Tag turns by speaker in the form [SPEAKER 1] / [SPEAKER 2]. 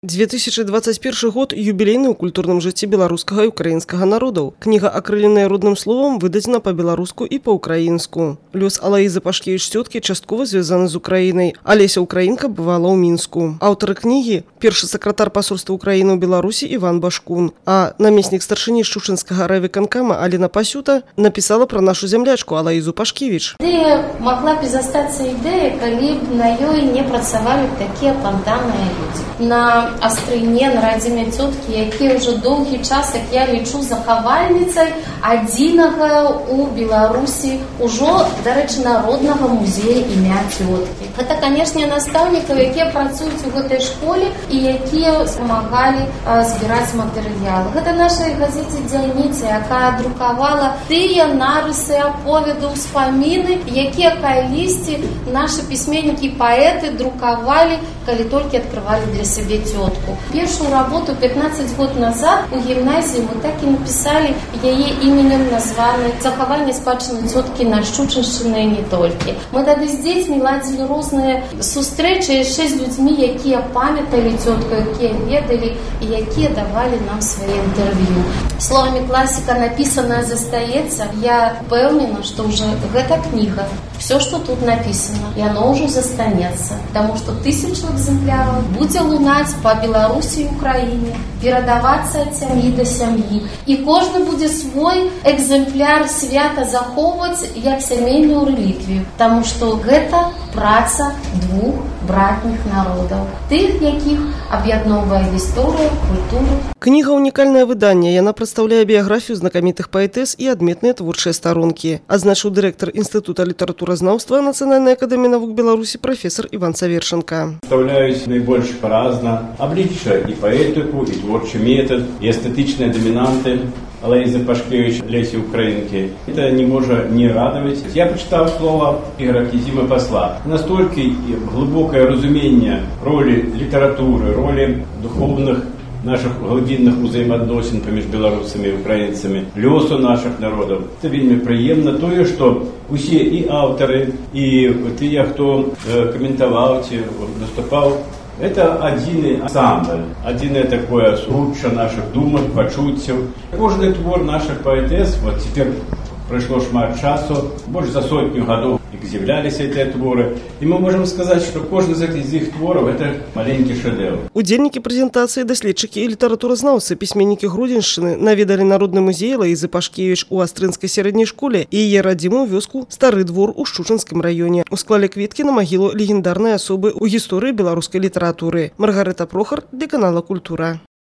[SPEAKER 1] 2021 год юбілейны ў культурным жыцці беларускага і украінскага народаў. Кніга, акрыленая родным словам, выдадзена па-беларуску і па-украінску. Лёс Алаізы Пашкевіч-цёткі часткова звязаны з Украінай. Алеся Украінка бывала ў Мінску. Аўтары кнігі – першы сакратар пасольства Украіны ў Беларусі Іван Башкун, а намеснік старшыні Шчучынскага райвыканкама Алена Пасюта напісала пра нашу зямлячку Алаізу Пашкевіч.
[SPEAKER 2] Ідэя магла б застацца ідэяй, калі б на ёй не працавалі такія пантанныя людзі. На Астрыне, на радзіме цёткі, якія ўжо доўгі час, як я лічу, захавальніцай адзінага ў Беларусі ўжо, дарэчы, народнага музея імя цёткі. Гэта, канешне, настаўнікаў, якія працуюць у гэтай школе і якія памагалі збіраць матэрыялы. Гэта нашай газеце «Дзяйніца», якая друкавала тыя нарысы, аповеды, ўспаміны, якія калісьці нашы пісьменнікі і паэты друкавалі, калі толькі адкрывалі для сябе цётку. Першую работу 15 год назад у гімназіі мы так і напісалі яе іменем названы «Захаванне спадчыны цёткі на Шчучыншчыны і не толькі». Мы тады з дзецьмі ладзілі розныя сустрэчы яшчэ з людзьмі, якія памяталі цётку, якія ведалі і якія давалі нам свае інтэрв'ю. Словамі класіка напісанае застаецца. Я пэўнена, што ўжо гэта кніга, все, што тут напісана, яно ўжо застанецца, таму што 1000 экземпляраў будзе лунаць па Беларусі і Украіне, перадавацца ад сям'і да сям'і. І кожны будзе свой экземпляр свята захоўваць як сямейную рэліквію, таму што гэта праца двух братніх народаў, тых, якіх аб'ядноўвае гісторыя, культура.
[SPEAKER 1] Кніга унікальнае выданне. Яна прадстаўляе біяграфію знакамітых паэтэс і адметныя творчыя старонкі, адзначыў дырэктар Інстытута літаратуразнаўства Нацыянальнай акадэміі навук Беларусі професор Іван Саверченко.
[SPEAKER 3] Представляюць найбольш паразна аблічча і паэтыку, і творчы метад, і эстэтычныя дамінанты Алаізы Пашкевіч, Лесі Украінкі. Это не можа не радаваць. Я прачытаў слова Ігора Кізіма Пасла. Настолькі глыбокае разуменне ролі літаратуры, ролі духовных наших глыбінных узаемаадносін паміж беларусамі і украінцамі, лёсу наших народаў. Це вельмі прыемна тое, што усе і аўтары, і тыя, хто каментаваў ці выступаў, это адзіны ансамбль, адзінае такое суручча наших думак, пачуццяў. Кожны твор наших паэтэс, вот цяпер прайшло шмат часу, больш за 100 гадоў, як з'яўляліся гэтыя творы, і мы можам сказаць, што кожны з іх твораў это маленькі шэдэўр.
[SPEAKER 1] Удзельнікі прэзентацыі, даследчыкі і літаратуразнаўцы, пісьменнікі Гродзеншчыны наведалі народны музей Алаізы Пашкевіч у Астрынскай сярэдняй школе і яе радзімую вёску Стары двор у Шчучынскім раёне. Усклалі кветкі на магілу легендарнай асобы ў гісторыі беларускай літаратуры. Маргарыта Прохар для канала «Культура».